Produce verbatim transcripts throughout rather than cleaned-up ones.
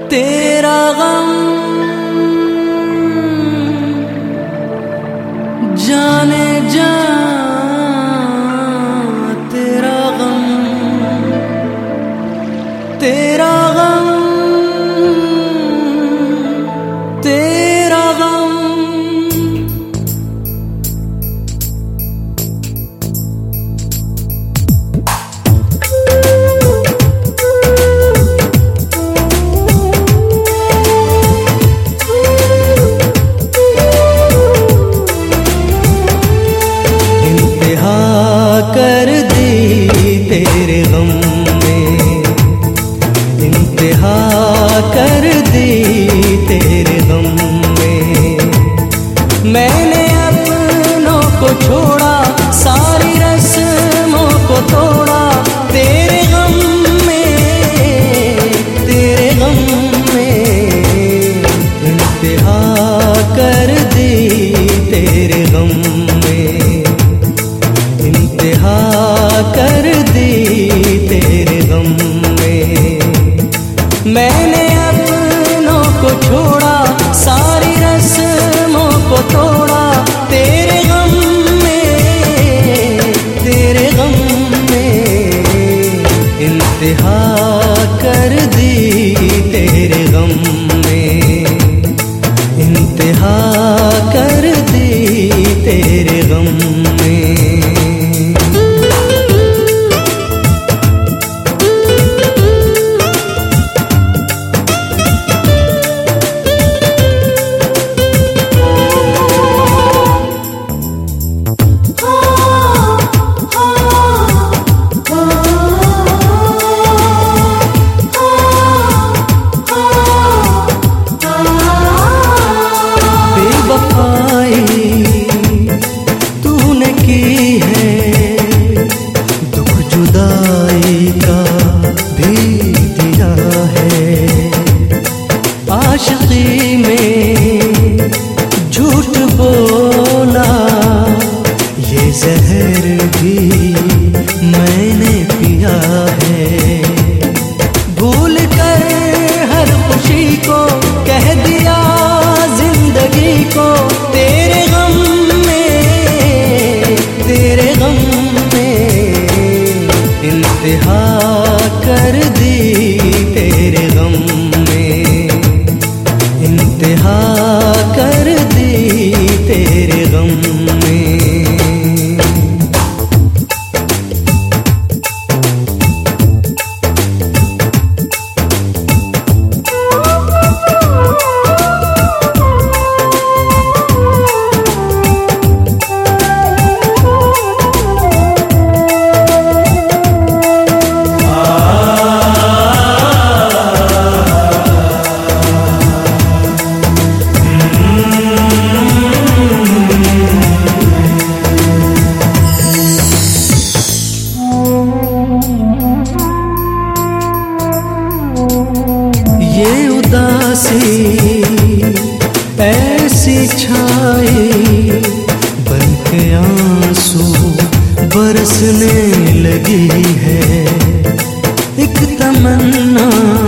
तेरा गम जाने जा, तेरा गम, तेरा गम, तेरा गम। कर दी तेरे गम में, इंतहा कर दी तेरे गम में। मैंने अपनों को छोड़ा, सारी रस्मों को तोड़ा, तेरे गम में, तेरे गम में। इंतहा कर दी तेरे गम में, इंतहा कर दी तेरे गम में। मैंने अपनों को छोड़ा, सारी रस्मों को तोड़ा, तेरे गम में, तेरे गम में। इंतहा कर दी तेरे गम में, इंतहा कर दी तेरे गम में। तूने की है, दुख जुदाई का भी दिया है। आशिकी में झूठ बोला, ये जहर भी मैंने पिया है। भूल कर हर खुशी को कह दिया जिंदगी को, तेरे गम में, तेरे गम में। इंतहा कर दी तेरे गम में, इंतहा कर दी तेरे गम में। ये उदासी ऐसी छाई, बनके आंसू बरसने लगी है। एक तमन्ना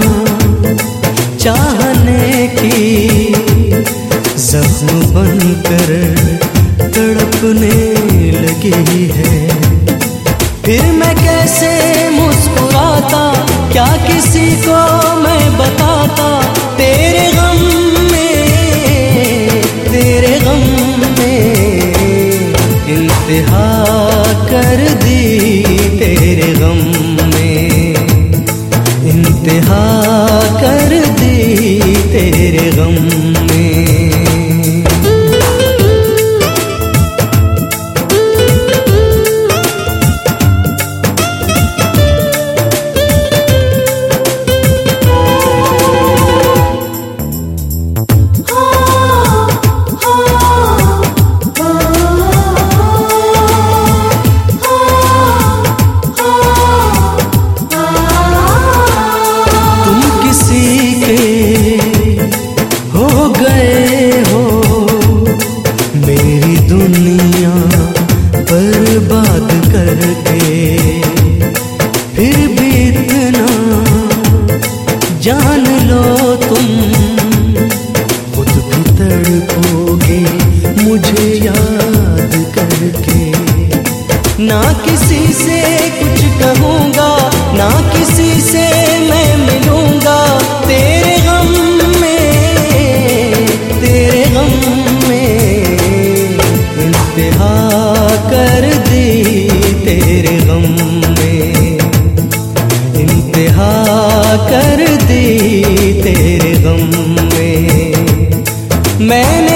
चाहने की जख्म बनकर तड़पने लगी है। फिर मैं कैसे मुस्कुराता, क्या किसी को मैं बताता, तेरे गम में, तेरे गम में। इंतहा कर दी तेरे गम में, इंतहा कर दी तेरे गम में। Oh से कुछ कहूँगा, ना किसी से मैं मिलूँगा। तेरे गम में, तेरे गम में इंतहा कर दी, तेरे गम में इंतहा कर दी, तेरे गम में। मैंने